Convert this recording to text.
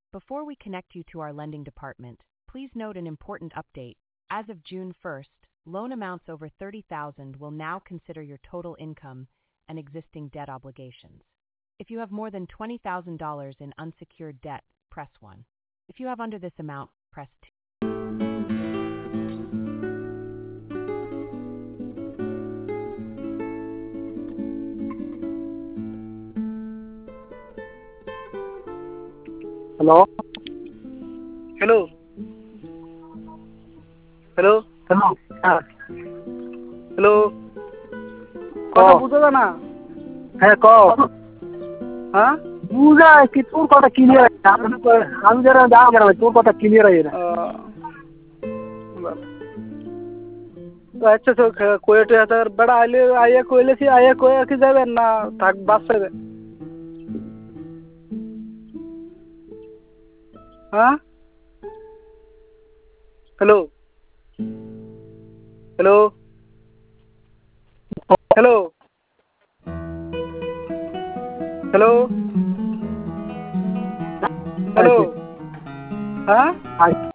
Before we connect you to our lending department, please note an important update. As of June 1st, loan amounts over $30,000 will now consider your total income and existing debt obligations. If you have more than $20,000 in unsecured debt, press 1. If you have under this amount, press 2. Hello? Hello. Hello. Hello? Hello. কথা বুঝো না? হ্যাঁ ক হ্যাঁ? বুঝা কি তোর কথা ক্লিয়ার আমি যারা যাবো না তোর কথা ক্লিয়ার হয় না আচ্ছা তো কোয়েটে হাজার বড় আইলে আইয়া কইলে কি আইয়া কইয়া কি যাবেন না থাক বাস পাবে হ্যাঁ hello hello hello hello hello হ্যাঁ